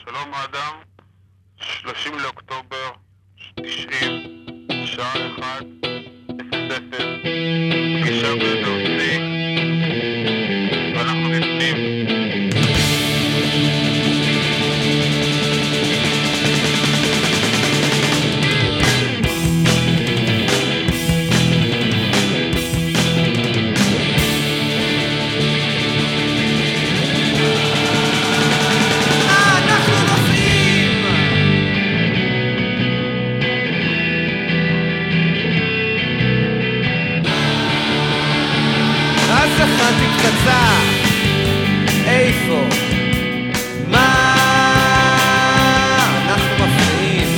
שלום האדם, 30 לאוקטובר 90, שעה 1:00, פגישה בדורסי, ואנחנו נפנים. תתקצה, איפה? מה? אנחנו מפריעים.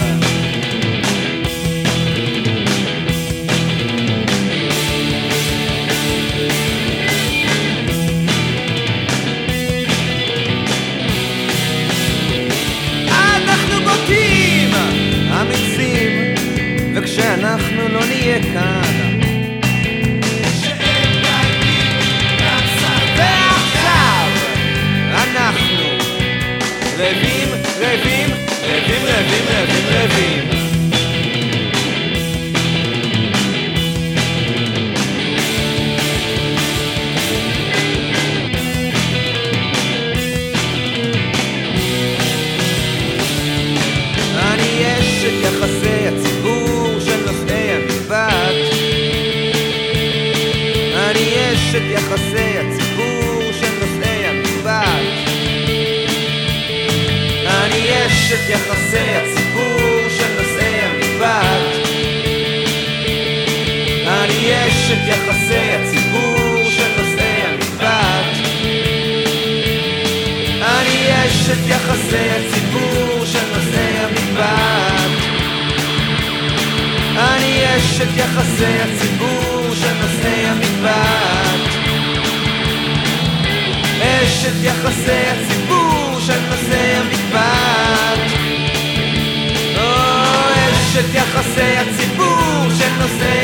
אנחנו בוטים, אמיצים, וכשאנחנו לא נהיה כאן אנחנו רבים, רבים, רבים, רבים, רבים, רבים. אני אשת יחסי הציבור של נושאי המשפט. אני אשת יחסי הציבור של נושאי המשפט. אני אשת יחסי הציבור של נושאי המשפט. אני אשת יחסי הציבור של נושאי המשפט. אני אשת יחסי הציבור של נושאי המשפט. אני אשת יחסי הציבור של נושאי המשפט. אשת יחסי הציבור של נושאי המשפט. אשת יחסי הציבור של נושאי